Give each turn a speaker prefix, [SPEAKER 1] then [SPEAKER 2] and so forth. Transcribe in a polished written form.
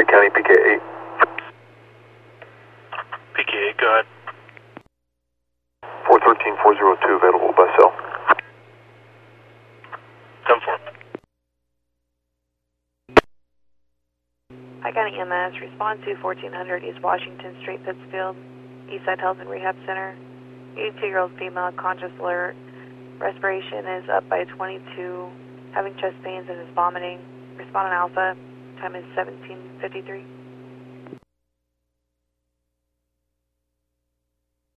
[SPEAKER 1] Pike County, PK8.
[SPEAKER 2] PK8, go ahead.
[SPEAKER 1] 413-402 available by cell.
[SPEAKER 2] 10-4.
[SPEAKER 3] Pike County EMS, respond to 1400 East Washington Street, Pittsfield, Eastside Health and Rehab Center. 82-year-old female, conscious alert. Respiration is up by 22, having chest pains and is vomiting. Respond on Alpha. Time is 17:53.